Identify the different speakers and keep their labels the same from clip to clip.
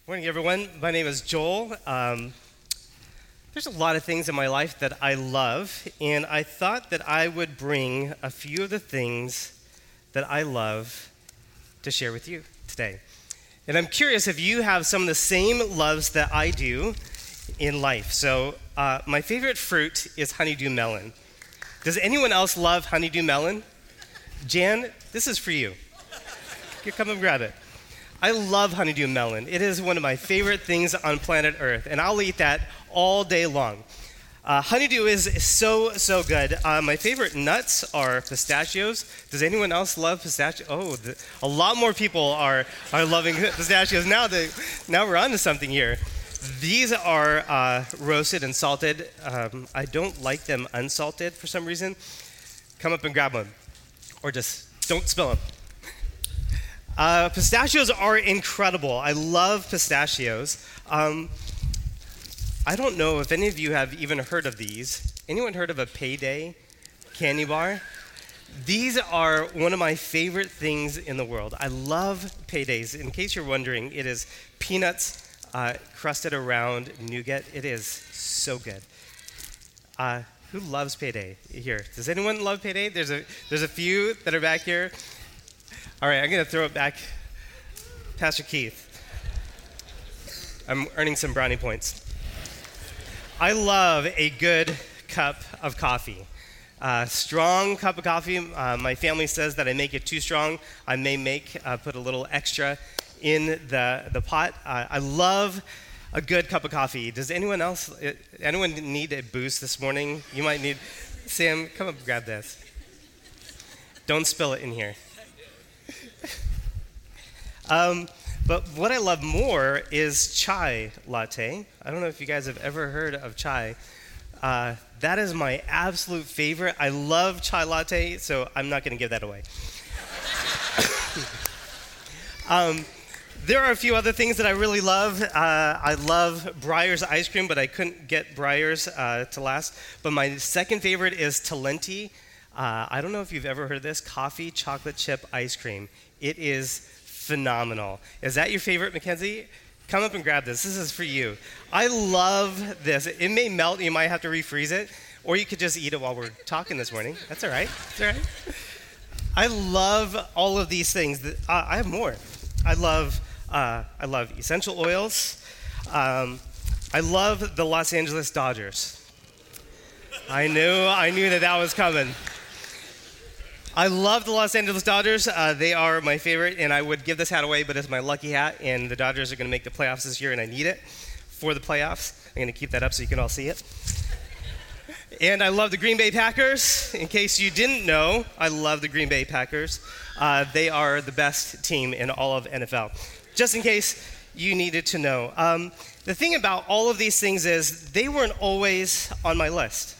Speaker 1: Morning, everyone. My name is Joel. There's a lot of things in my life that I love, and I thought that I would bring a few of the things that I love to share with you today. And I'm curious if you have some of the same loves that I do in life. So, my favorite fruit is honeydew melon. Does anyone else love honeydew melon? Jan, this is for you. You come and grab it. I love honeydew melon. It is one of my favorite things on planet Earth, and I'll eat that all day long. Honeydew is so good. My favorite nuts are pistachios. Does anyone else love pistachios? Oh, a lot more people are loving pistachios now. Now we're on to something here. These are roasted and salted. I don't like them unsalted for some reason. Come up and grab one, or just don't spill them. Pistachios are incredible. I love pistachios. I don't know if any of you have even heard of these. Anyone heard of a Payday candy bar? These are one of my favorite things in the world. I love Paydays. In case you're wondering, it is peanuts crusted around nougat. It is so good. Who loves Payday here? Does anyone love Payday? There's a few that are back here. All right, I'm going to throw it back. Pastor Keith. I'm earning some brownie points. I love a good cup of coffee. Strong cup of coffee. My family says that I make it too strong. I may put a little extra in the pot. I love a good cup of coffee. Does anyone need a boost this morning? You might need. Sam, come up and grab this. Don't spill it in here. But what I love more is chai latte. I don't know if you guys have ever heard of chai. That is my absolute favorite. I love chai latte, so I'm not going to give that away. There are a few other things that I really love. I love Breyers ice cream, but I couldn't get Breyers to last. But my second favorite is Talenti. I don't know if you've ever heard of this, coffee chocolate chip ice cream. It is phenomenal. Is that your favorite, Mackenzie? Come up and grab this. This is for you. I love this. It may melt. You might have to refreeze it, or you could just eat it while we're talking this morning. That's all right. That's all right. I love all of these things. I have more. I love essential oils. I love the Los Angeles Dodgers. I knew that was coming. I love the Los Angeles Dodgers. They are my favorite, and I would give this hat away, but it's my lucky hat, and the Dodgers are going to make the playoffs this year, and I need it for the playoffs. I'm going to keep that up so you can all see it. And I love the Green Bay Packers. In case you didn't know, I love the Green Bay Packers. They are the best team in all of NFL. Just in case you needed to know. The thing about all of these things is they weren't always on my list.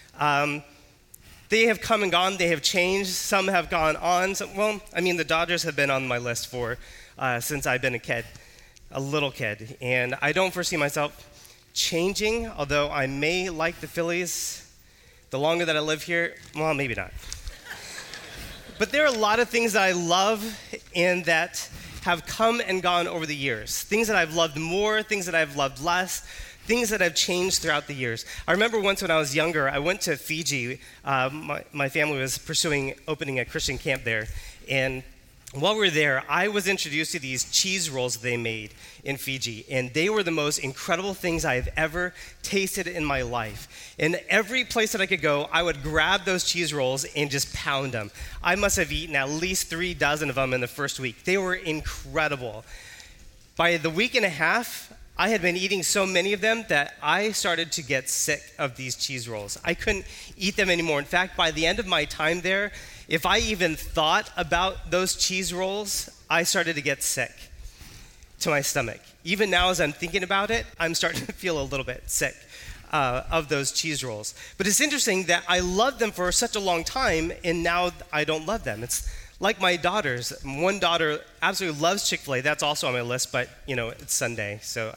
Speaker 1: They have come and gone. They have changed. Some have gone on. The Dodgers have been on my list since I've been a little kid. And I don't foresee myself changing, although I may like the Phillies the longer that I live here. Well, maybe not. But there are a lot of things that I love and that have come and gone over the years. Things that I've loved more, things that I've loved less, things that have changed throughout the years. I remember once when I was younger, I went to Fiji. My family was opening a Christian camp there. And while we were there, I was introduced to these cheese rolls they made in Fiji. And they were the most incredible things I have ever tasted in my life. And every place that I could go, I would grab those cheese rolls and just pound them. I must have eaten at least 3 dozen of them in the first week. They were incredible. By the week and a half, I had been eating so many of them that I started to get sick of these cheese rolls. I couldn't eat them anymore. In fact, by the end of my time there, if I even thought about those cheese rolls, I started to get sick to my stomach. Even now, as I'm thinking about it, I'm starting to feel a little bit sick of those cheese rolls. But it's interesting that I loved them for such a long time, and now I don't love them. It's like my daughters. One daughter absolutely loves Chick-fil-A. That's also on my list, but, it's Sunday, so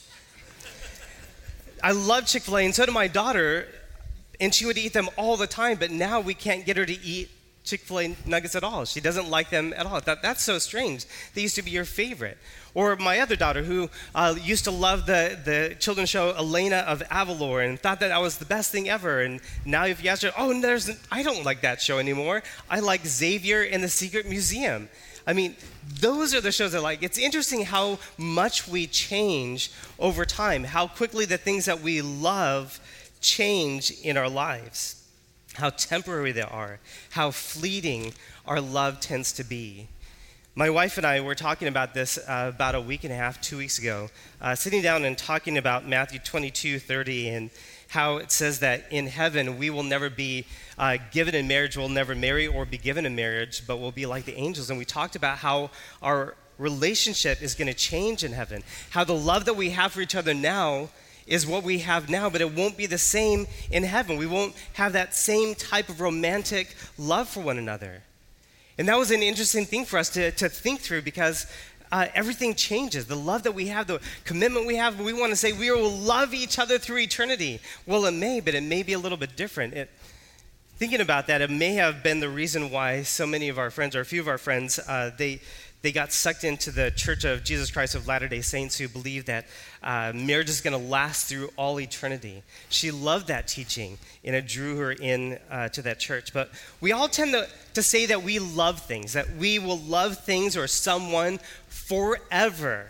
Speaker 1: I love Chick-fil-A, and so did my daughter, and she would eat them all the time, but now we can't get her to eat Chick-fil-A nuggets at all. She doesn't like them at all. That's so strange. They used to be your favorite. Or my other daughter, who used to love the children's show Elena of Avalor and thought that was the best thing ever. And now if you ask her, I don't like that show anymore. I like Xavier and the Secret Museum. I mean, those are the shows I like. It's interesting how much we change over time, how quickly the things that we love change in our lives, how temporary they are, how fleeting our love tends to be. My wife and I were talking about this about a week and a half, 2 weeks ago, sitting down and talking about Matthew 22:30 and how it says that in heaven we will never be given in marriage, we'll never marry or be given in marriage, but we'll be like the angels. And we talked about how our relationship is going to change in heaven, how the love that we have for each other now is what we have now, but it won't be the same in heaven. We won't have that same type of romantic love for one another. And that was an interesting thing for us to think through, because everything changes. The love that we have, the commitment we have, we want to say we will love each other through eternity. Well, it may, but it may be a little bit different. Thinking about that, it may have been the reason why so many of our friends, or a few of our friends, they got sucked into the Church of Jesus Christ of Latter-day Saints, who believe that marriage is going to last through all eternity. She loved that teaching, and it drew her in to that church. But we all tend to say that we love things, that we will love things or someone forever.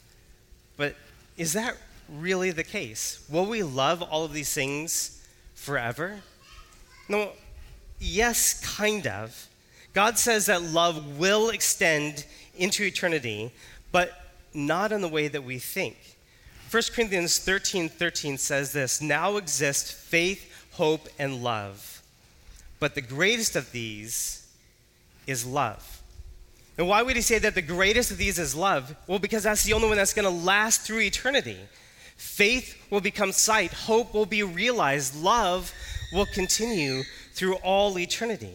Speaker 1: But is that really the case? Will we love all of these things forever? No, yes, kind of. God says that love will extend into eternity, but not in the way that we think. 1 Corinthians 13:13 says this: "Now exist faith, hope, and love, but the greatest of these is love." And why would he say that the greatest of these is love? Well, because that's the only one that's going to last through eternity. Faith will become sight, hope will be realized, love will continue through all eternity.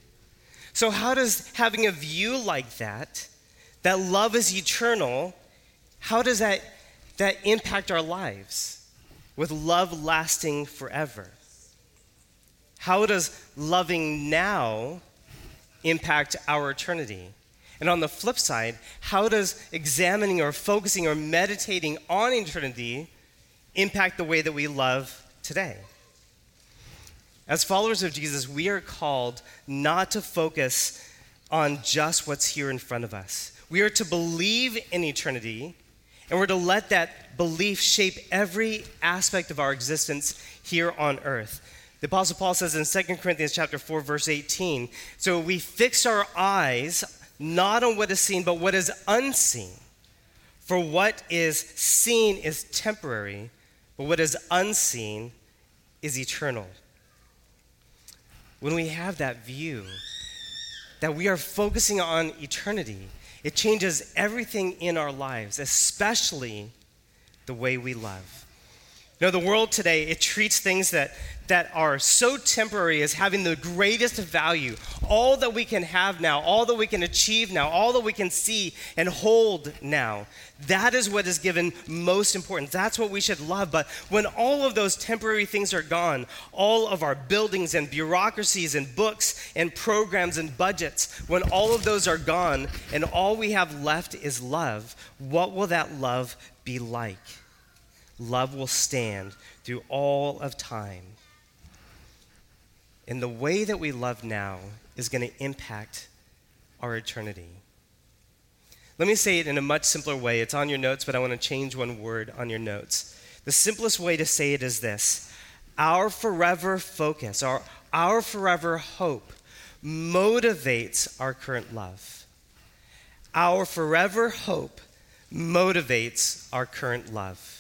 Speaker 1: So how does having a view like that love is eternal, how does that impact our lives with love lasting forever? How does loving now impact our eternity? And on the flip side, how does examining or focusing or meditating on eternity impact the way that we love today? As followers of Jesus, we are called not to focus on just what's here in front of us. We are to believe in eternity, and we're to let that belief shape every aspect of our existence here on earth. The Apostle Paul says in 2 Corinthians chapter 4, verse 18, "So we fix our eyes not on what is seen, but what is unseen. For what is seen is temporary, but what is unseen is eternal." When we have that view, that we are focusing on eternity, it changes everything in our lives, especially the way we love. You know, the world today, it treats things that are so temporary as having the greatest value. All that we can have now, all that we can achieve now, all that we can see and hold now, that is what is given most importance. That's what we should love. But when all of those temporary things are gone, all of our buildings and bureaucracies and books and programs and budgets, when all of those are gone and all we have left is love, what will that love be like? Love will stand through all of time. And the way that we love now is going to impact our eternity. Let me say it in a much simpler way. It's on your notes, but I want to change one word on your notes. The simplest way to say it is this: our forever focus, our forever hope motivates our current love. Our forever hope motivates our current love.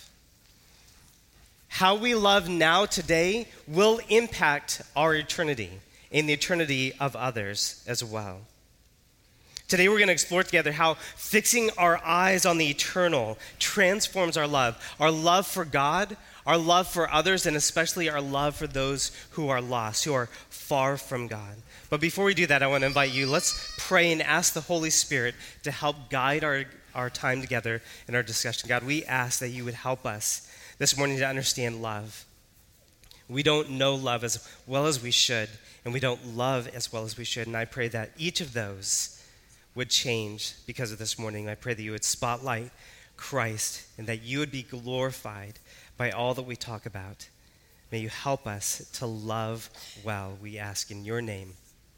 Speaker 1: How we love now today will impact our eternity and the eternity of others as well. Today we're going to explore together how fixing our eyes on the eternal transforms our love for God, our love for others, and especially our love for those who are lost, who are far from God. But before we do that, I want to invite you, let's pray and ask the Holy Spirit to help guide our time together in our discussion. God, we ask that you would help us this morning to understand love. We don't know love as well as we should, and we don't love as well as we should. And I pray that each of those would change because of this morning. I pray that you would spotlight Christ and that you would be glorified by all that we talk about. May you help us to love well, we ask in your name.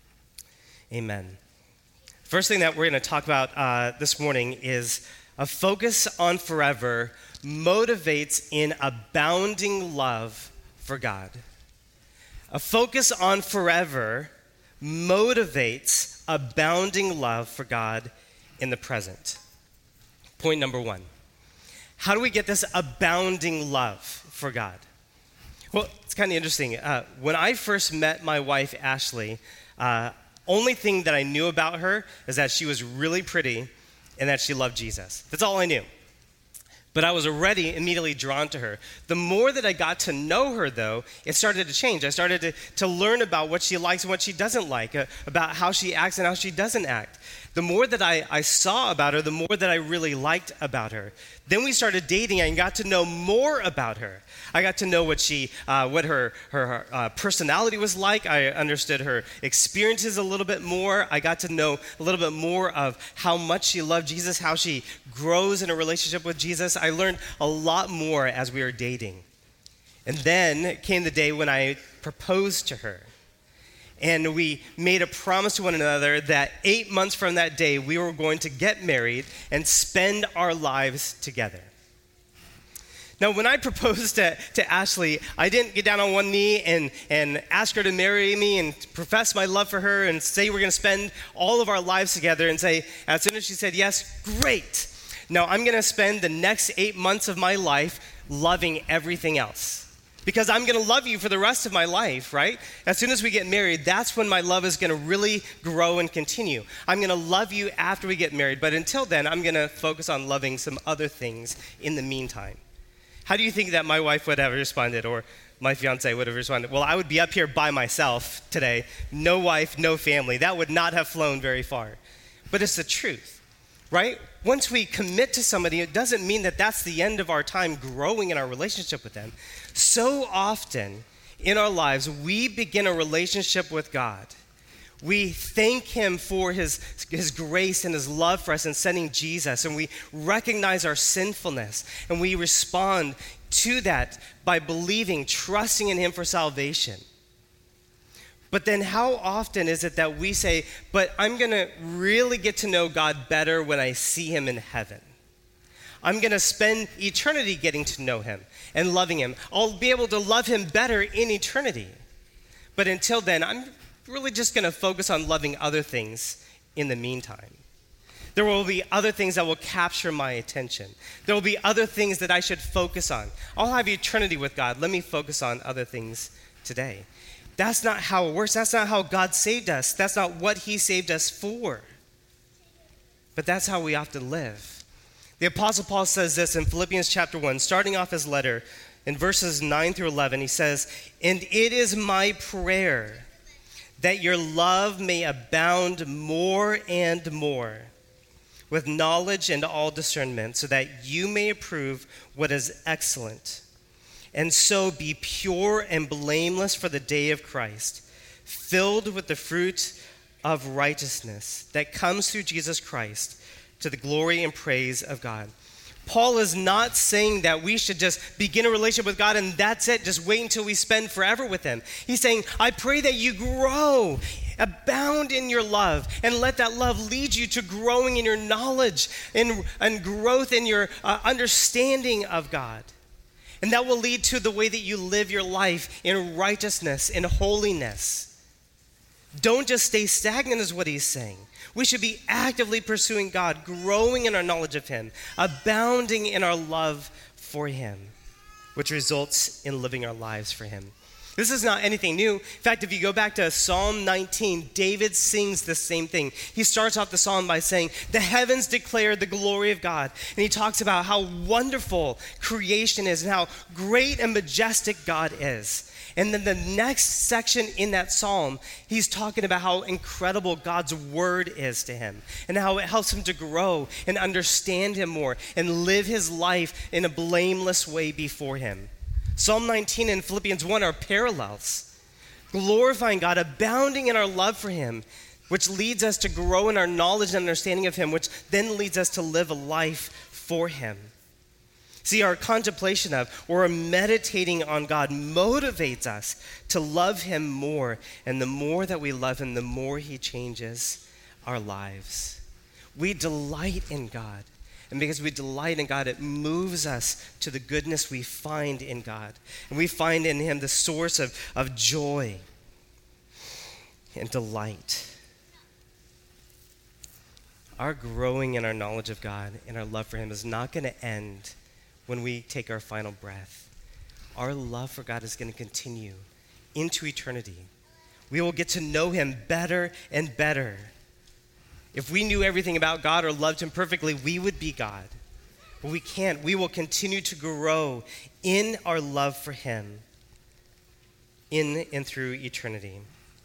Speaker 1: Amen. First thing that we're going to talk about this morning is a focus on forever motivates in abounding love for God. A focus on forever motivates abounding love for God in the present. Point number one. How do we get this abounding love for God? Well, it's kind of interesting. When I first met my wife, Ashley, only thing that I knew about her is that she was really pretty and that she loved Jesus. That's all I knew. But I was already immediately drawn to her. The more that I got to know her, though, it started to change. I started to learn about what she likes and what she doesn't like, about how she acts and how she doesn't act. The more that I saw about her, the more that I really liked about her. Then we started dating and got to know more about her. I got to know what her personality was like. I understood her experiences a little bit more. I got to know a little bit more of how much she loved Jesus, how she grows in a relationship with Jesus. I learned a lot more as we were dating. And then came the day when I proposed to her. And we made a promise to one another that 8 months from that day, we were going to get married and spend our lives together. Now, when I proposed to Ashley, I didn't get down on one knee and ask her to marry me and profess my love for her and say we're going to spend all of our lives together and say, as soon as she said yes, great. Now, I'm going to spend the next 8 months of my life loving everything else. Because I'm going to love you for the rest of my life, right? As soon as we get married, that's when my love is going to really grow and continue. I'm going to love you after we get married, but until then, I'm going to focus on loving some other things in the meantime. How do you think that my wife would have responded, or my fiance would have responded? Well, I would be up here by myself today. No wife, no family. That would not have flown very far. But it's the truth, right? Once we commit to somebody, it doesn't mean that that's the end of our time growing in our relationship with them. So often in our lives, we begin a relationship with God. We thank him for his grace and his love for us in sending Jesus, and we recognize our sinfulness, and we respond to that by believing, trusting in him for salvation. But then how often is it that we say, but I'm going to really get to know God better when I see him in heaven. I'm going to spend eternity getting to know him and loving him. I'll be able to love him better in eternity. But until then, I'm really just going to focus on loving other things in the meantime. There will be other things that will capture my attention. There will be other things that I should focus on. I'll have eternity with God. Let me focus on other things today. That's not how it works. That's not how God saved us. That's not what he saved us for. But that's how we often live. The Apostle Paul says this in Philippians chapter 1, starting off his letter in verses 9 through 11. He says, "And it is my prayer that your love may abound more and more with knowledge and all discernment, so that you may approve what is excellent, and so be pure and blameless for the day of Christ, filled with the fruit of righteousness that comes through Jesus Christ, to the glory and praise of God." Paul is not saying that we should just begin a relationship with God and that's it, just wait until we spend forever with him. He's saying, I pray that you grow, abound in your love, and let that love lead you to growing in your knowledge and growth in your understanding of God. And that will lead to the way that you live your life in righteousness, in holiness. Don't just stay stagnant is what he's saying. We should be actively pursuing God, growing in our knowledge of him, abounding in our love for him, which results in living our lives for him. This is not anything new. In fact, if you go back to Psalm 19, David sings the same thing. He starts off the psalm by saying, the heavens declare the glory of God. And he talks about how wonderful creation is and how great and majestic God is. And then the next section in that psalm, he's talking about how incredible God's word is to him and how it helps him to grow and understand him more and live his life in a blameless way before him. Psalm 19 and Philippians 1 are parallels. glorifying God, abounding in our love for him, which leads us to grow in our knowledge and understanding of him, which then leads us to live a life for him. See, our contemplation of or meditating on God motivates us to love him more. And the more that we love him, the more he changes our lives. We delight in God. And because we delight in God, it moves us to the goodness we find in God. And we find in him the source of joy and delight. Our growing in our knowledge of God and our love for him is not going to end when we take our final breath. Our love for God is going to continue into eternity. We will get to know him better and better. If we knew everything about God or loved him perfectly, we would be God. But we can't. We will continue to grow in our love for him in and through eternity.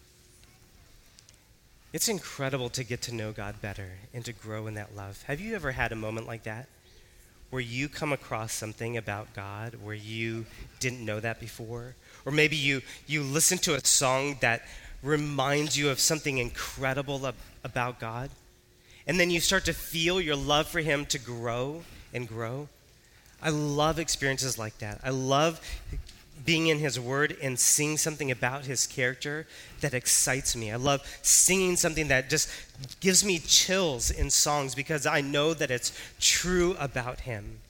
Speaker 1: It's incredible to get to know God better and to grow in that love. Have you ever had a moment like that where you come across something about God where you didn't know that before? Or maybe you listen to a song that reminds you of something incredible about God, and then you start to feel your love for him to grow and grow. I love experiences like that. I love being in his word and seeing something about his character that excites me. I love singing something that just gives me chills in songs because I know that it's true about him.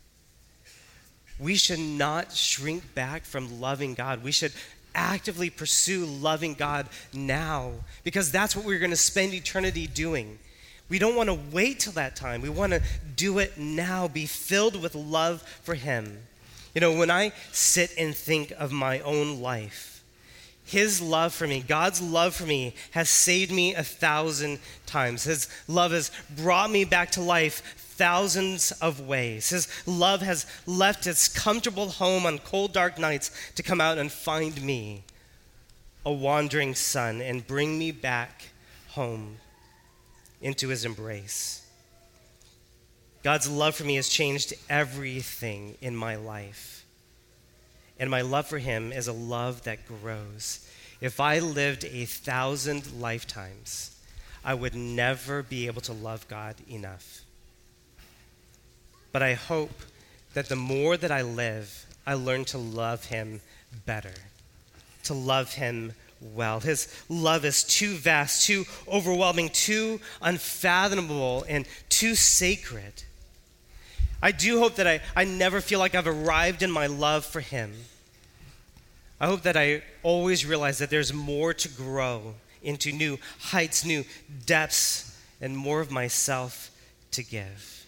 Speaker 1: We should not shrink back from loving God. We should actively pursue loving God now because that's what we're going to spend eternity doing. We don't want to wait till that time. We want to do it now, be filled with love for him. You know, when I sit and think of my own life, his love for me, God's love for me has saved me 1,000 times. His love has brought me back to life thousands of ways. His love has left its comfortable home on cold, dark nights to come out and find me, a wandering son, and bring me back home into his embrace. God's love for me has changed everything in my life. And my love for him is a love that grows. If I lived 1,000 lifetimes, I would never be able to love God enough. But I hope that the more that I live, I learn to love him better, to love him well. His love is too vast, too overwhelming, too unfathomable, and too sacred. I do hope that I never feel like I've arrived in my love for him. I hope that I always realize that there's more to grow into, new heights, new depths, and more of myself to give.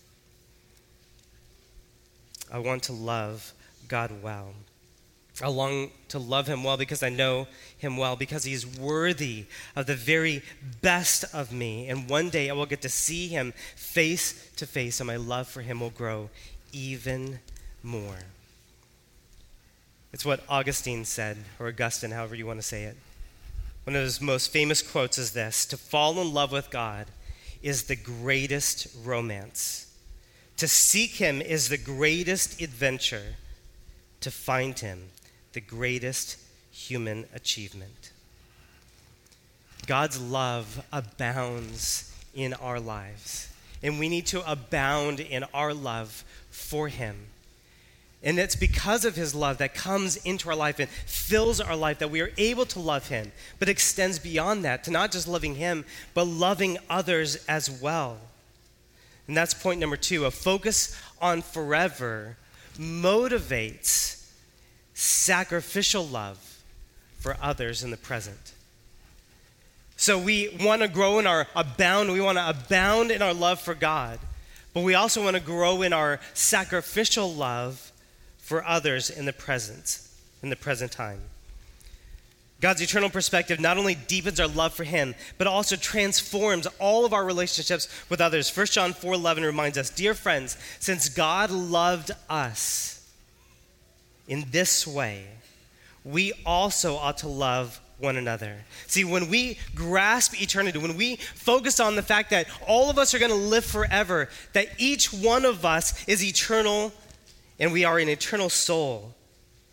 Speaker 1: I want to love God well. I long to love him well because I know him well, because he's worthy of the very best of me. And one day I will get to see him face to face, and my love for him will grow even more. It's what Augustine said, or Augustine, however you want to say it. One of his most famous quotes is this: to fall in love with God is the greatest romance. To seek him is the greatest adventure. To find him, the greatest human achievement. God's love abounds in our lives, and we need to abound in our love for him. And it's because of his love that comes into our life and fills our life that we are able to love him, but extends beyond that to not just loving him, but loving others as well. And that's point number 2. A focus on forever motivates sacrificial love for others in the present. So we want to grow in our abound. We want to abound in our love for God, but we also want to grow in our sacrificial love for others in the present time. God's eternal perspective not only deepens our love for him, but also transforms all of our relationships with others. 1 John 4:11 reminds us, dear friends, since God loved us in this way, we also ought to love one another. See, when we grasp eternity, when we focus on the fact that all of us are going to live forever, that each one of us is eternal and we are an eternal soul,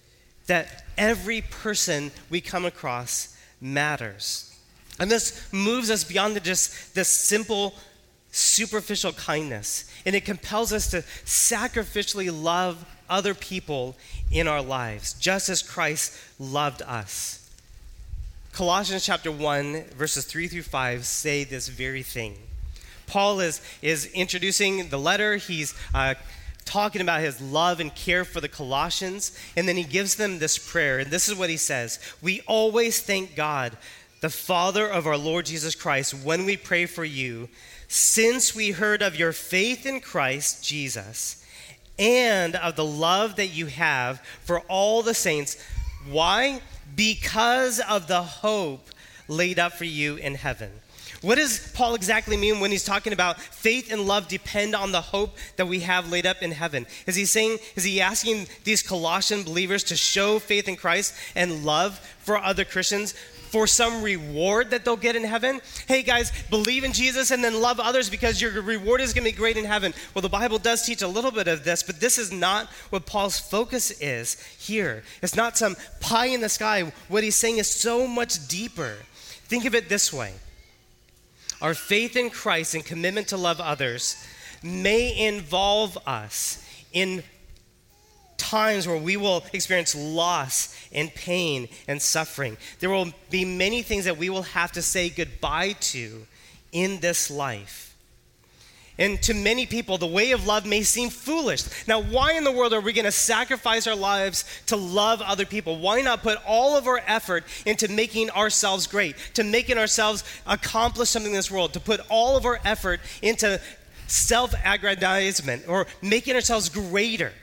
Speaker 1: that every person we come across matters. And this moves us beyond just this simple, superficial kindness. And it compels us to sacrificially love other people in our lives, just as Christ loved us. Colossians chapter 1, verses 3 through 5 say this very thing. Paul is introducing the letter. He's talking about his love and care for the Colossians. And then he gives them this prayer. And this is what he says. We always thank God, the Father of our Lord Jesus Christ, when we pray for you, since we heard of your faith in Christ Jesus and of the love that you have for all the saints. Why? Because of the hope laid up for you in heaven. What does Paul exactly mean when he's talking about faith and love depend on the hope that we have laid up in heaven? Is he asking these Colossian believers to show faith in Christ and love for other Christians for some reward that they'll get in heaven? Hey guys, believe in Jesus and then love others because your reward is going to be great in heaven. Well, the Bible does teach a little bit of this, but this is not what Paul's focus is here. It's not some pie in the sky. What he's saying is so much deeper. Think of it this way. Our faith in Christ and commitment to love others may involve us in times where we will experience loss and pain and suffering. There will be many things that we will have to say goodbye to in this life. And to many people, the way of love may seem foolish. Now, why in the world are we going to sacrifice our lives to love other people? Why not put all of our effort into making ourselves great, to making ourselves accomplish something in this world, to put all of our effort into self-aggrandizement or making ourselves greater?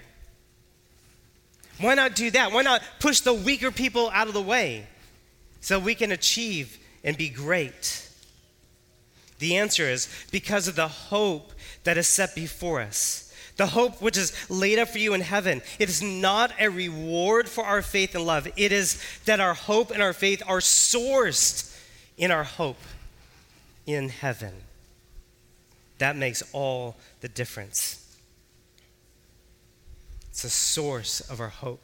Speaker 1: Why not do that? Why not push the weaker people out of the way so we can achieve and be great? The answer is because of the hope that is set before us. The hope which is laid up for you in heaven. It is not a reward for our faith and love. It is that our hope and our faith are sourced in our hope in heaven. That makes all the difference. It's the source of our hope.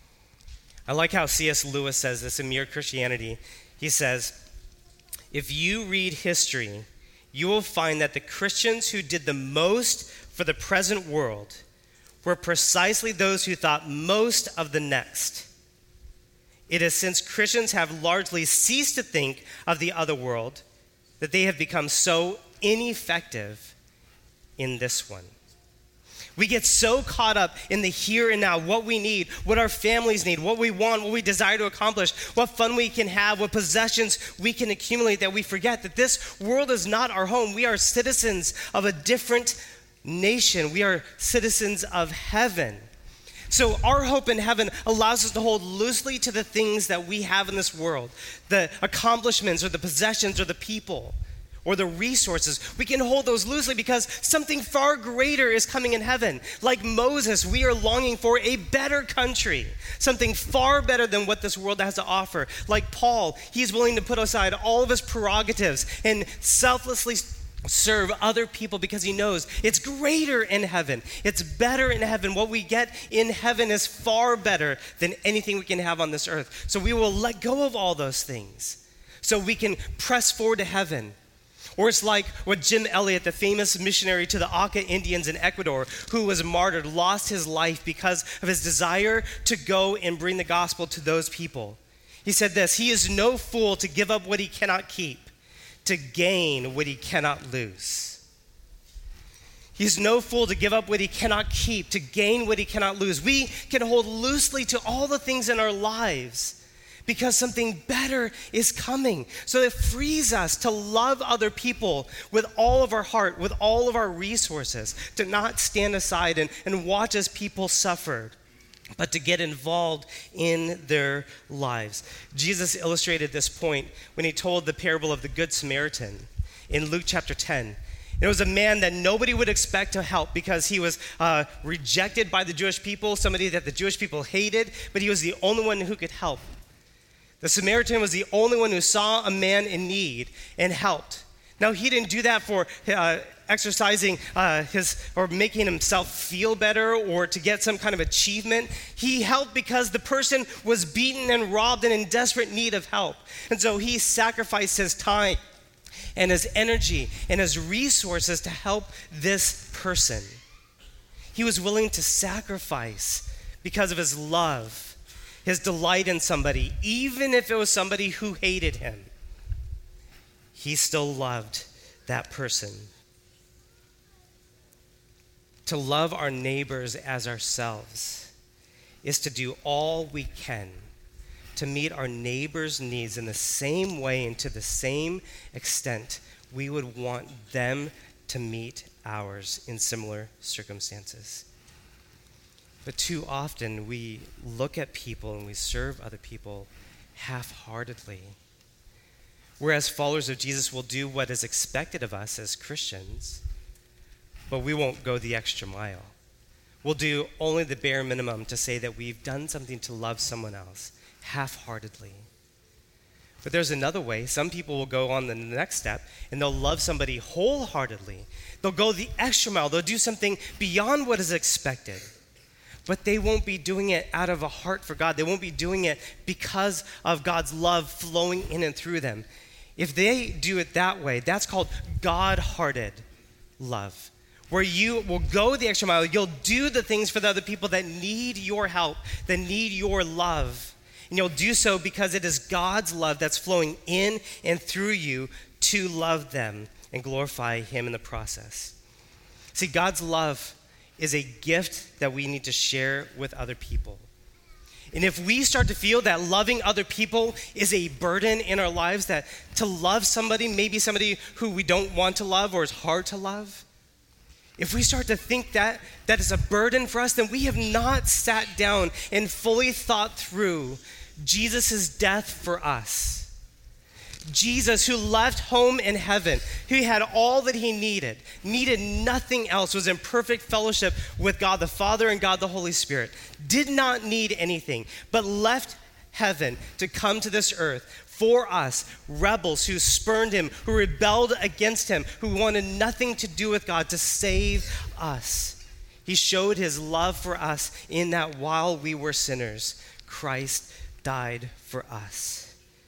Speaker 1: I like how C.S. Lewis says this in Mere Christianity. He says, if you read history, you will find that the Christians who did the most for the present world were precisely those who thought most of the next. It is since Christians have largely ceased to think of the other world that they have become so ineffective in this one. We get so caught up in the here and now, what we need, what our families need, what we want, what we desire to accomplish, what fun we can have, what possessions we can accumulate, that we forget that this world is not our home. We are citizens of a different nation. We are citizens of heaven. So our hope in heaven allows us to hold loosely to the things that we have in this world, the accomplishments or the possessions or the people or the resources. We can hold those loosely because something far greater is coming in heaven. Like Moses, we are longing for a better country, something far better than what this world has to offer. Like Paul, he's willing to put aside all of his prerogatives and selflessly serve other people because he knows it's greater in heaven. It's better in heaven. What we get in heaven is far better than anything we can have on this earth. So we will let go of all those things so we can press forward to heaven. Or it's like what Jim Elliot, the famous missionary to the Auca Indians in Ecuador, who was martyred, lost his life because of his desire to go and bring the gospel to those people. He said this, he is no fool to give up what he cannot keep, to gain what he cannot lose. He's no fool to give up what he cannot keep, to gain what he cannot lose. We can hold loosely to all the things in our lives because something better is coming. So it frees us to love other people with all of our heart, with all of our resources, to not stand aside and watch as people suffer, but to get involved in their lives. Jesus illustrated this point when he told the parable of the Good Samaritan in Luke chapter 10. It was a man that nobody would expect to help because he was rejected by the Jewish people, somebody that the Jewish people hated, but he was the only one who could help. The Samaritan was the only one who saw a man in need and helped. Now, he didn't do that for exercising or making himself feel better or to get some kind of achievement. He helped because the person was beaten and robbed and in desperate need of help. And so he sacrificed his time and his energy and his resources to help this person. He was willing to sacrifice because of his love, his delight in somebody, even if it was somebody who hated him. He still loved that person. To love our neighbors as ourselves is to do all we can to meet our neighbors' needs in the same way and to the same extent we would want them to meet ours in similar circumstances. But too often we look at people and we serve other people half-heartedly. Whereas followers of Jesus will do what is expected of us as Christians, but we won't go the extra mile. We'll do only the bare minimum to say that we've done something to love someone else, half-heartedly. But there's another way. Some people will go on the next step and they'll love somebody wholeheartedly. They'll go the extra mile. They'll do something beyond what is expected. But they won't be doing it out of a heart for God. They won't be doing it because of God's love flowing in and through them. If they do it that way, that's called God-hearted love, where you will go the extra mile. You'll do the things for the other people that need your help, that need your love. And you'll do so because it is God's love that's flowing in and through you to love them and glorify him in the process. See, God's love is a gift that we need to share with other people. And if we start to feel that loving other people is a burden in our lives, that to love somebody, maybe somebody who we don't want to love or is hard to love, if we start to think that is a burden for us, then we have not sat down and fully thought through Jesus' death for us. Jesus, who left home in heaven, who had all that he needed nothing else, was in perfect fellowship with God the Father and God the Holy Spirit, did not need anything, but left heaven to come to this earth for us, rebels who spurned him, who rebelled against him, who wanted nothing to do with God, to save us. He showed his love for us in that while we were sinners, Christ died for us.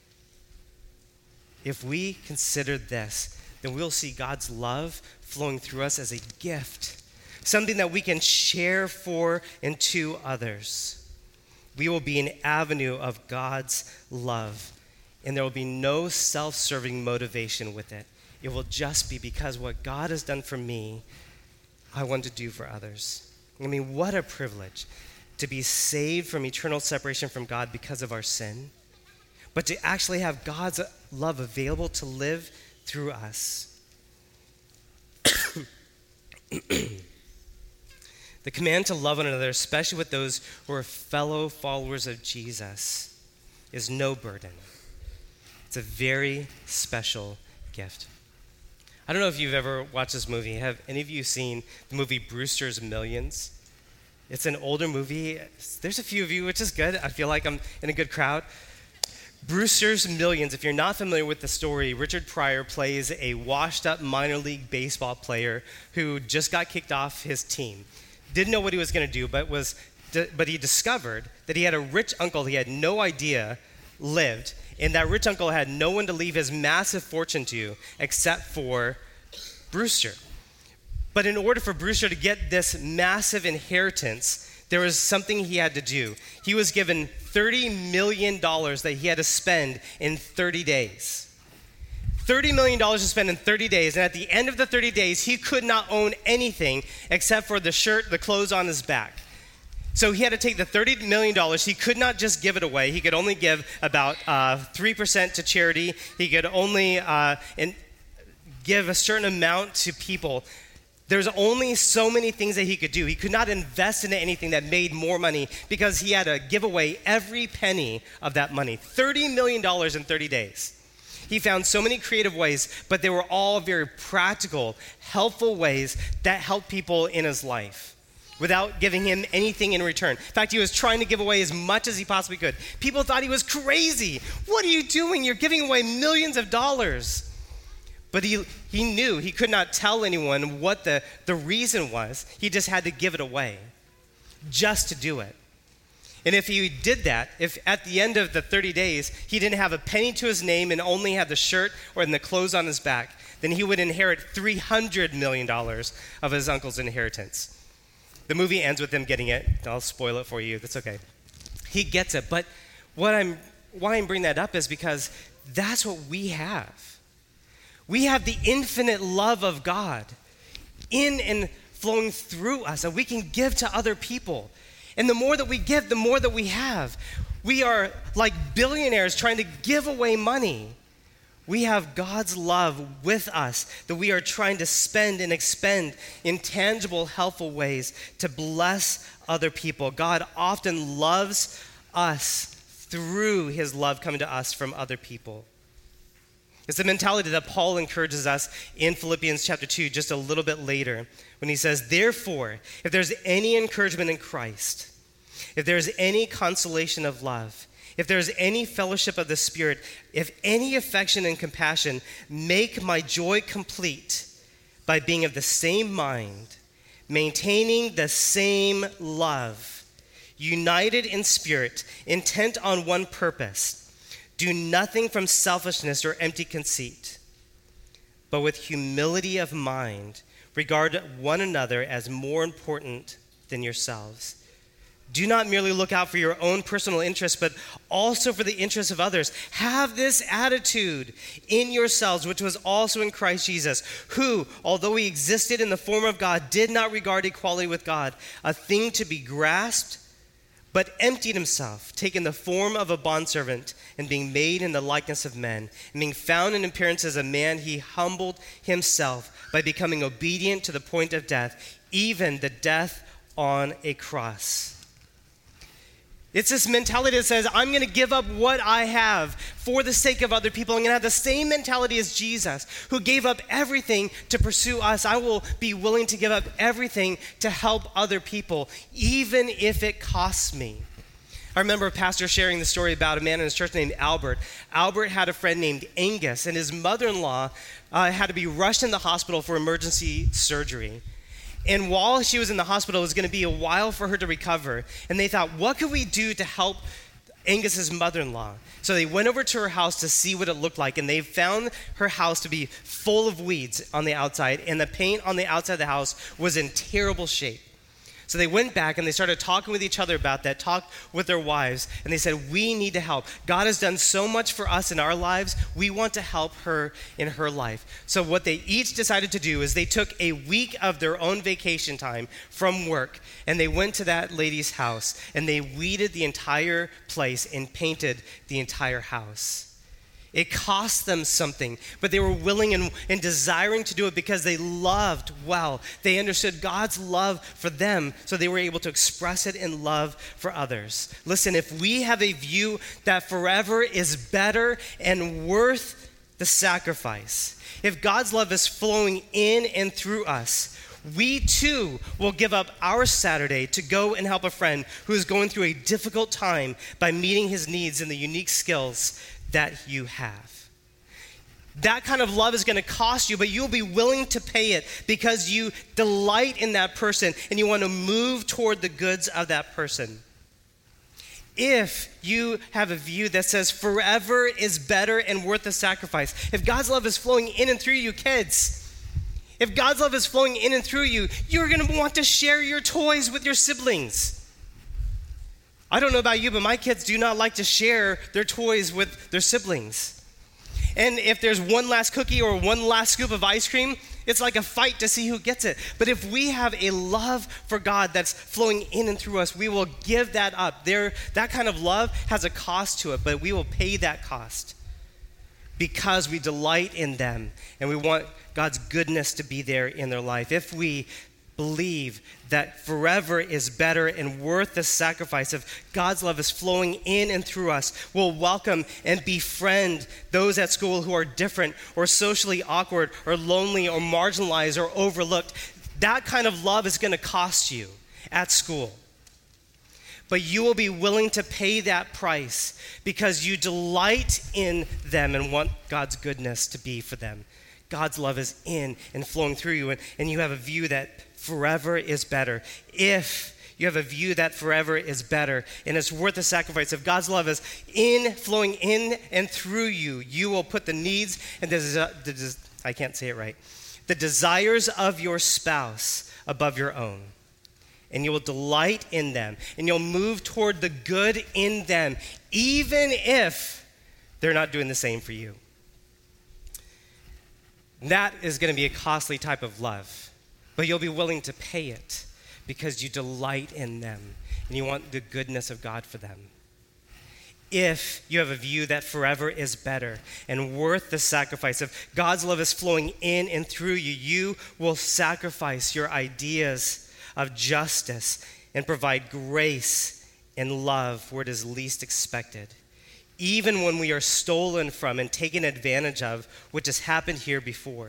Speaker 1: If we consider this, then we'll see God's love flowing through us as a gift, something that we can share for and to others. We will be an avenue of God's love, and there will be no self-serving motivation with it. It will just be because what God has done for me, I want to do for others. I mean, what a privilege to be saved from eternal separation from God because of our sin, but to actually have God's love available to live through us. The command to love one another, especially with those who are fellow followers of Jesus, is no burden. It's a very special gift. I don't know if you've ever watched this movie. Have any of you seen the movie Brewster's Millions? It's an older movie. There's a few of you, which is good. I feel like I'm in a good crowd. Brewster's Millions, if you're not familiar with the story, Richard Pryor plays a washed-up minor league baseball player who just got kicked off his team. Didn't know what he was going to do, but he discovered that he had a rich uncle he had no idea lived, and that rich uncle had no one to leave his massive fortune to except for Brewster. But in order for Brewster to get this massive inheritance, there was something he had to do. He was given $30 million that he had to spend in 30 days. $30 million to spend in 30 days, and at the end of the 30 days, he could not own anything except for the shirt, the clothes on his back. So he had to take the $30 million. He could not just give it away. He could only give about 3% to charity. He could only give a certain amount to people. There's only so many things that he could do. He could not invest into anything that made more money because he had to give away every penny of that money. $30 million in 30 days. He found so many creative ways, but they were all very practical, helpful ways that helped people in his life without giving him anything in return. In fact, he was trying to give away as much as he possibly could. People thought he was crazy. What are you doing? You're giving away millions of dollars. But he knew he could not tell anyone what the reason was. He just had to give it away just to do it. And if he did that, if at the end of the 30 days he didn't have a penny to his name and only had the shirt or the clothes on his back, then he would inherit $300 million of his uncle's inheritance. The movie ends with him getting it. I'll spoil it for you. That's okay. He gets it. But why I'm bringing that up is because that's what we have. We have the infinite love of God in and flowing through us, and we can give to other people. And the more that we give, the more that we have. We are like billionaires trying to give away money. We have God's love with us that we are trying to spend and expend in tangible, helpful ways to bless other people. God often loves us through his love coming to us from other people. It's the mentality that Paul encourages us in Philippians chapter 2 just a little bit later when he says, therefore, if there's any encouragement in Christ, if there's any consolation of love, if there's any fellowship of the Spirit, if any affection and compassion, make my joy complete by being of the same mind, maintaining the same love, united in spirit, intent on one purpose. Do nothing from selfishness or empty conceit, but with humility of mind, regard one another as more important than yourselves. Do not merely look out for your own personal interests, but also for the interests of others. Have this attitude in yourselves, which was also in Christ Jesus, who, although he existed in the form of God, did not regard equality with God a thing to be grasped, but emptied himself, taking the form of a bondservant, and being made in the likeness of men. And being found in appearance as a man, he humbled himself by becoming obedient to the point of death, even the death on a cross. It's this mentality that says, I'm going to give up what I have for the sake of other people. I'm going to have the same mentality as Jesus, who gave up everything to pursue us. I will be willing to give up everything to help other people, even if it costs me. I remember a pastor sharing the story about a man in his church named Albert. Albert had a friend named Angus, and his mother-in-law had to be rushed in the hospital for emergency surgery. And while she was in the hospital, it was going to be a while for her to recover. And they thought, what could we do to help Angus's mother-in-law? So they went over to her house to see what it looked like. And they found her house to be full of weeds on the outside. And the paint on the outside of the house was in terrible shape. So they went back and they started talking with each other about that, talked with their wives, and they said, we need to help. God has done so much for us in our lives. We want to help her in her life. So what they each decided to do is they took a week of their own vacation time from work, and they went to that lady's house, and they weeded the entire place and painted the entire house. It cost them something, but they were willing and desiring to do it because they loved well. They understood God's love for them, so they were able to express it in love for others. Listen, if we have a view that forever is better and worth the sacrifice, if God's love is flowing in and through us, we too will give up our Saturday to go and help a friend who is going through a difficult time by meeting his needs and the unique skills that you have. That kind of love is going to cost you, but you'll be willing to pay it because you delight in that person and you want to move toward the goods of that person. If you have a view that says forever is better and worth the sacrifice, if God's love is flowing in and through you, kids, if God's love is flowing in and through you, you're going to want to share your toys with your siblings. I don't know about you, but my kids do not like to share their toys with their siblings. And if there's one last cookie or one last scoop of ice cream, it's like a fight to see who gets it. But if we have a love for God that's flowing in and through us, we will give that up. That kind of love has a cost to it, but we will pay that cost because we delight in them and we want God's goodness to be there in their life. If we believe that forever is better and worth the sacrifice, if God's love is flowing in and through us, we'll welcome and befriend those at school who are different or socially awkward or lonely or marginalized or overlooked. That kind of love is going to cost you at school. But you will be willing to pay that price because you delight in them and want God's goodness to be for them. God's love is in and flowing through you, and you have a view that forever is better. If you have a view that forever is better and it's worth the sacrifice, if God's love is flowing in and through you, you will put the needs and I can't say it right, the desires of your spouse above your own. And you will delight in them, and you'll move toward the good in them, even if they're not doing the same for you. That is going to be a costly type of love, but you'll be willing to pay it because you delight in them and you want the goodness of God for them. If you have a view that forever is better and worth the sacrifice, if God's love is flowing in and through you, you will sacrifice your ideas of justice and provide grace and love where it is least expected. Even when we are stolen from and taken advantage of, which has happened here before.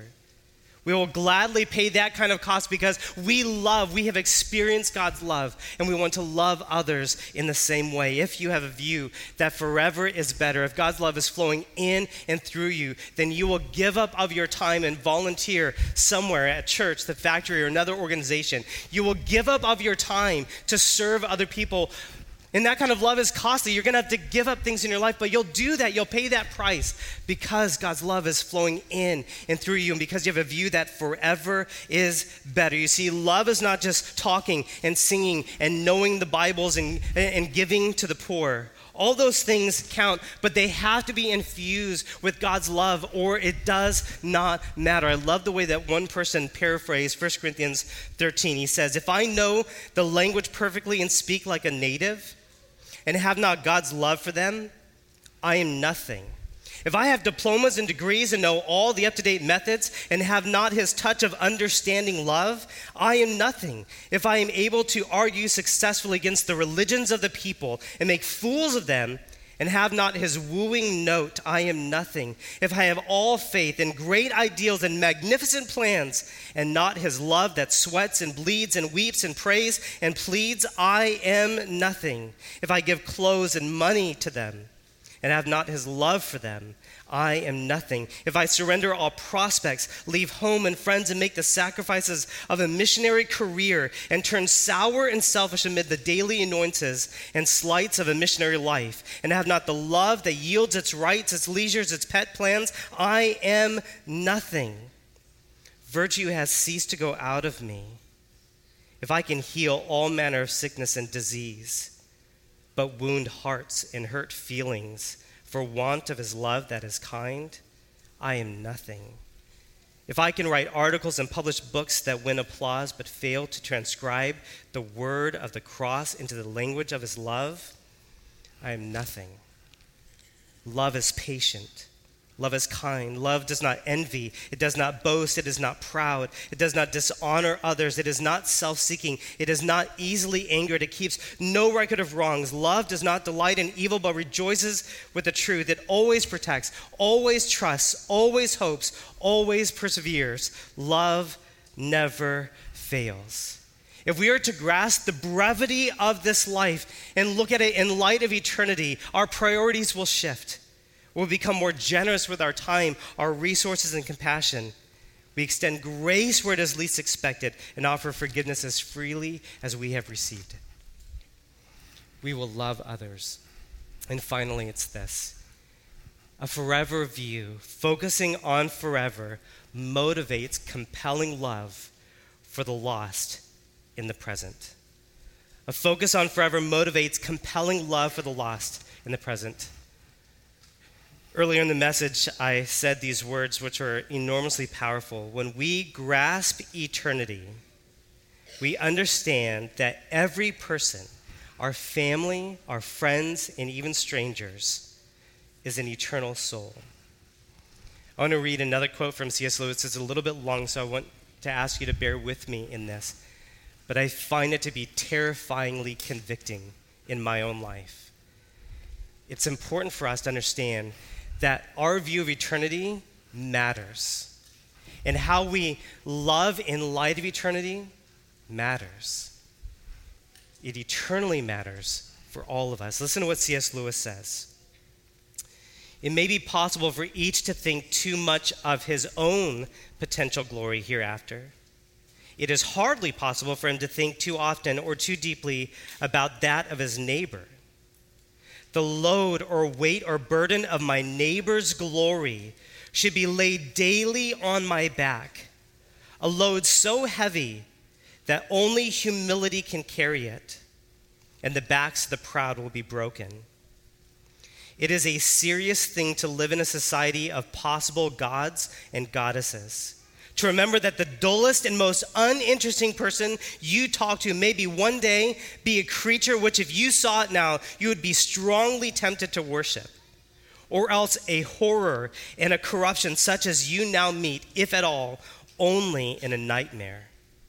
Speaker 1: We will gladly pay that kind of cost because we have experienced God's love, and we want to love others in the same way. If you have a view that forever is better, if God's love is flowing in and through you, then you will give up of your time and volunteer somewhere at church, the factory, or another organization. You will give up of your time to serve other people. And that kind of love is costly. You're going to have to give up things in your life, but you'll do that. You'll pay that price because God's love is flowing in and through you, and because you have a view that forever is better. You see, love is not just talking and singing and knowing the Bibles and giving to the poor. All those things count, but they have to be infused with God's love, or it does not matter. I love the way that one person paraphrased 1 Corinthians 13. He says, "If I know the language perfectly and speak like a native, and have not God's love for them, I am nothing. If I have diplomas and degrees and know all the up-to-date methods and have not his touch of understanding love, I am nothing. If I am able to argue successfully against the religions of the people and make fools of them and have not his wooing note, I am nothing. If I have all faith and great ideals and magnificent plans and not his love that sweats and bleeds and weeps and prays and pleads, I am nothing. If I give clothes and money to them and have not his love for them, I am nothing. If I surrender all prospects, leave home and friends, and make the sacrifices of a missionary career, and turn sour and selfish amid the daily annoyances and slights of a missionary life, and have not the love that yields its rights, its leisures, its pet plans, I am nothing. Virtue has ceased to go out of me. If I can heal all manner of sickness and disease, but wound hearts and hurt feelings, for want of his love that is kind, I am nothing. If I can write articles and publish books that win applause but fail to transcribe the word of the cross into the language of his love, I am nothing. Love is patient. Love is kind. Love does not envy. It does not boast. It is not proud. It does not dishonor others. It is not self-seeking. It is not easily angered. It keeps no record of wrongs. Love does not delight in evil, but rejoices with the truth. It always protects, always trusts, always hopes, always perseveres. Love never fails. If we are to grasp the brevity of this life and look at it in light of eternity, our priorities will shift. We'll become more generous with our time, our resources, and compassion. We extend grace where it is least expected and offer forgiveness as freely as we have received it. We will love others. And finally, it's this. A forever view, focusing on forever, motivates compelling love for the lost in the present. A focus on forever motivates compelling love for the lost in the present. Earlier in the message, I said these words, which are enormously powerful. When we grasp eternity, we understand that every person, our family, our friends, and even strangers, is an eternal soul. I want to read another quote from C.S. Lewis. It's a little bit long, so I want to ask you to bear with me in this. But I find it to be terrifyingly convicting in my own life. It's important for us to understand that our view of eternity matters. And how we love in light of eternity matters. It eternally matters for all of us. Listen to what C.S. Lewis says. It may be possible for each to think too much of his own potential glory hereafter. It is hardly possible for him to think too often or too deeply about that of his neighbor. The load or weight or burden of my neighbor's glory should be laid daily on my back, a load so heavy that only humility can carry it, and the backs of the proud will be broken. It is a serious thing to live in a society of possible gods and goddesses. To remember that the dullest and most uninteresting person you talk to maybe one day be a creature which, if you saw it now, you would be strongly tempted to worship. Or else a horror and a corruption such as you now meet, if at all, only in a nightmare.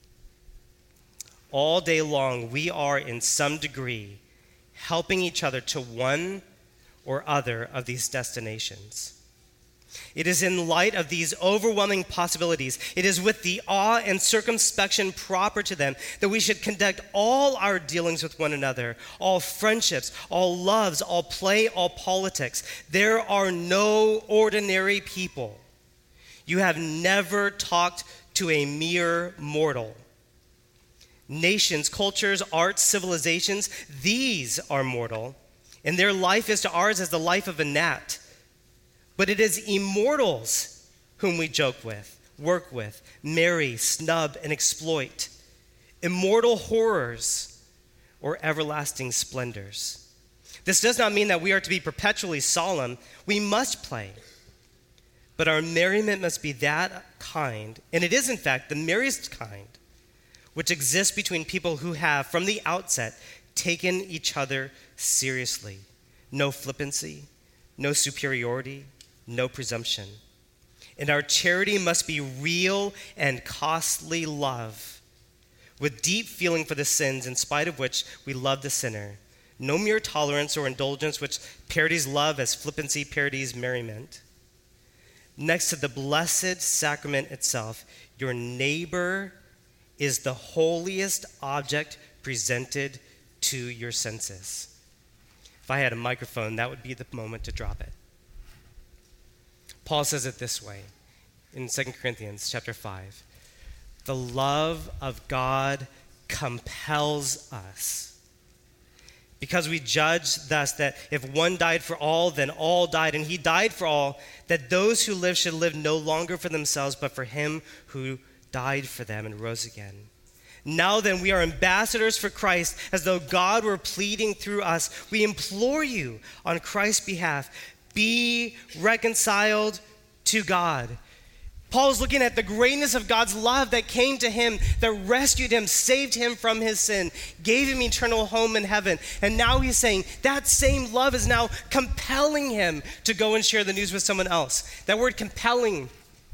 Speaker 1: All day long, we are in some degree helping each other to one or other of these destinations. It is in light of these overwhelming possibilities, it is with the awe and circumspection proper to them that we should conduct all our dealings with one another, all friendships, all loves, all play, all politics. There are no ordinary people. You have never talked to a mere mortal. Nations, cultures, arts, civilizations, these are mortal, and their life is to ours as the life of a gnat. But it is immortals whom we joke with, work with, marry, snub, and exploit. Immortal horrors or everlasting splendors. This does not mean that we are to be perpetually solemn. We must play. But our merriment must be that kind, and it is in fact the merriest kind, which exists between people who have, from the outset, taken each other seriously. No flippancy, no superiority, no presumption. And our charity must be real and costly love, with deep feeling for the sins in spite of which we love the sinner. No mere tolerance or indulgence which parodies love as flippancy parodies merriment. Next to the blessed sacrament itself, your neighbor is the holiest object presented to your senses. If I had a microphone, that would be the moment to drop it. Paul says it this way in 2 Corinthians chapter 5. The love of God compels us, because we judge thus that if one died for all, then all died, and he died for all, that those who live should live no longer for themselves, but for him who died for them and rose again. Now then, we are ambassadors for Christ, as though God were pleading through us. We implore you on Christ's behalf, be reconciled to God. Paul is looking at the greatness of God's love that came to him, that rescued him, saved him from his sin, gave him eternal home in heaven. And now he's saying that same love is now compelling him to go and share the news with someone else. That word compelling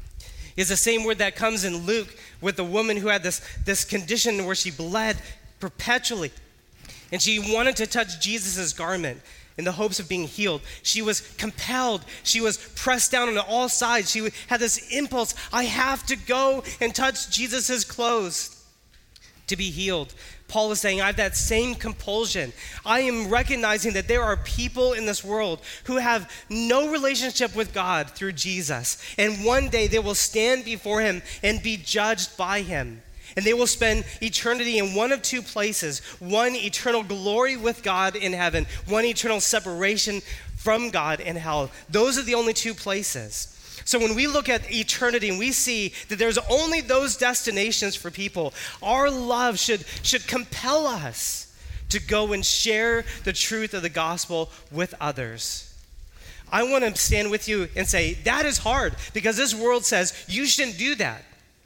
Speaker 1: is the same word that comes in Luke with the woman who had this condition where she bled perpetually. And she wanted to touch Jesus' garment in the hopes of being healed. She was compelled. She was pressed down on all sides. She had this impulse, I have to go and touch Jesus' clothes to be healed. Paul is saying, I have that same compulsion. I am recognizing that there are people in this world who have no relationship with God through Jesus. And one day they will stand before him and be judged by him. And they will spend eternity in one of two places. One, eternal glory with God in heaven. One, eternal separation from God in hell. Those are the only two places. So when we look at eternity and we see that there's only those destinations for people, our love should compel us to go and share the truth of the gospel with others. I want to stand with you and say, that is hard, because this world says you shouldn't do that.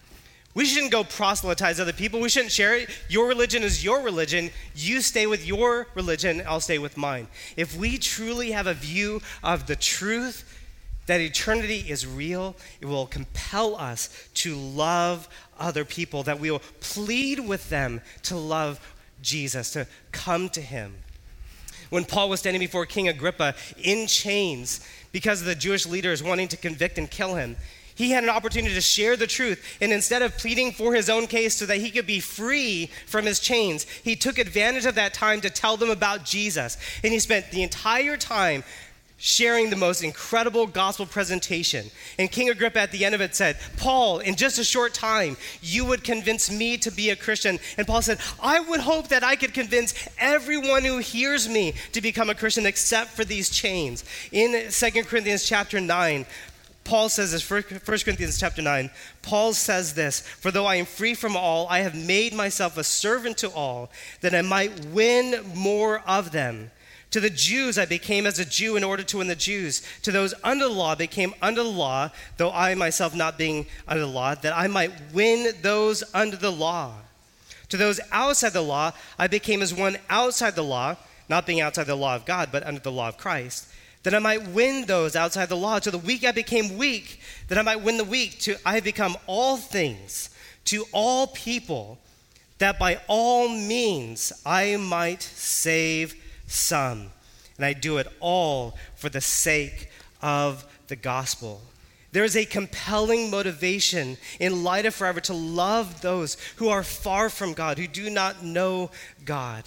Speaker 1: We shouldn't go proselytize other people. We shouldn't share it. Your religion is your religion. You stay with your religion, I'll stay with mine. If we truly have a view of the truth, that eternity is real, it will compel us to love other people, that we will plead with them to love Jesus, to come to him. When Paul was standing before King Agrippa in chains because of the Jewish leaders wanting to convict and kill him, he had an opportunity to share the truth, and instead of pleading for his own case so that he could be free from his chains, he took advantage of that time to tell them about Jesus. And he spent the entire time sharing the most incredible gospel presentation. And King Agrippa at the end of it said, Paul, in just a short time, you would convince me to be a Christian. And Paul said, I would hope that I could convince everyone who hears me to become a Christian except for these chains. In 2 Corinthians chapter 9, Paul says this, 1 Corinthians chapter 9, Paul says this, for though I am free from all, I have made myself a servant to all, that I might win more of them. To the Jews I became as a Jew in order to win the Jews. To those under the law I became under the law, though I myself not being under the law, that I might win those under the law. To those outside the law I became as one outside the law, not being outside the law of God, but under the law of Christ, that I might win those outside the law. To the weak I became weak, that I might win the weak. I have become all things to all people, that by all means I might save some. And I do it all for the sake of the gospel. There is a compelling motivation in Light of Forever to love those who are far from God, who do not know God.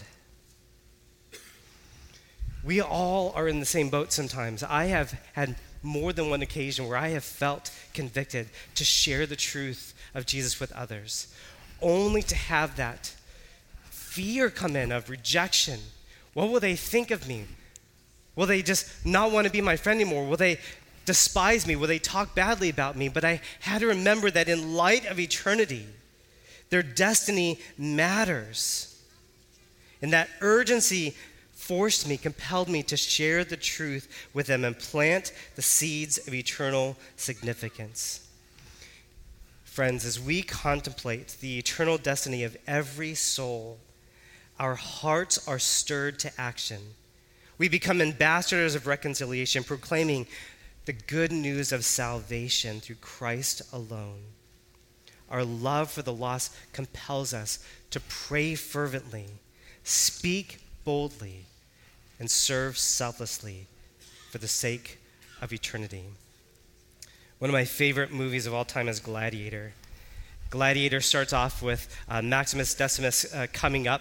Speaker 1: We all are in the same boat sometimes. I have had more than one occasion where I have felt convicted to share the truth of Jesus with others, only to have that fear come in of rejection. What will they think of me? Will they just not want to be my friend anymore? Will they despise me? Will they talk badly about me? But I had to remember that in light of eternity, their destiny matters. And that urgency compelled me to share the truth with them and plant the seeds of eternal significance. Friends, as we contemplate the eternal destiny of every soul, our hearts are stirred to action. We become ambassadors of reconciliation, proclaiming the good news of salvation through Christ alone. Our love for the lost compels us to pray fervently, speak boldly, and serve selflessly for the sake of eternity. One of my favorite movies of all time is Gladiator. Gladiator starts off with Maximus Decimus coming up,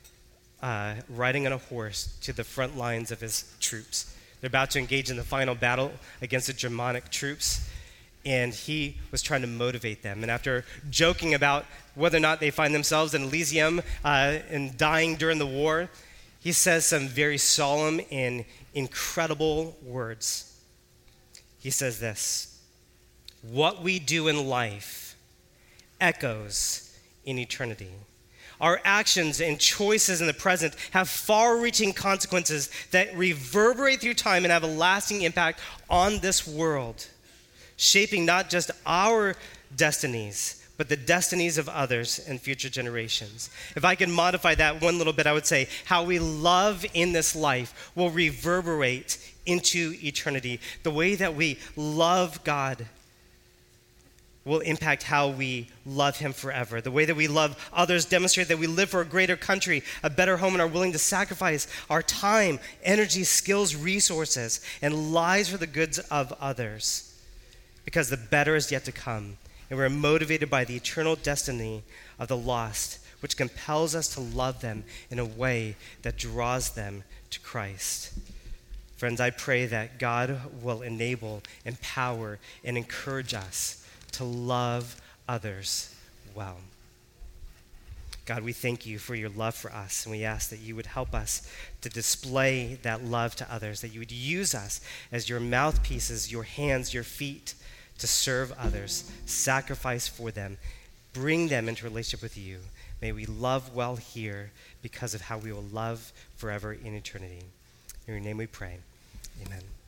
Speaker 1: riding on a horse to the front lines of his troops. They're about to engage in the final battle against the Germanic troops, and he was trying to motivate them. And after joking about whether or not they find themselves in Elysium and dying during the war, he says some very solemn and incredible words. He says this: what we do in life echoes in eternity. Our actions and choices in the present have far-reaching consequences that reverberate through time and have a lasting impact on this world, shaping not just our destinies, but the destinies of others and future generations. If I could modify that one little bit, I would say how we love in this life will reverberate into eternity. The way that we love God will impact how we love him forever. The way that we love others demonstrate that we live for a greater country, a better home, and are willing to sacrifice our time, energy, skills, resources, and lives for the goods of others, because the better is yet to come. And we're motivated by the eternal destiny of the lost, which compels us to love them in a way that draws them to Christ. Friends, I pray that God will enable, empower, and encourage us to love others well. God, we thank you for your love for us, and we ask that you would help us to display that love to others, that you would use us as your mouthpieces, your hands, your feet, to serve others, sacrifice for them, bring them into relationship with you. May we love well here because of how we will love forever in eternity. In your name we pray. Amen.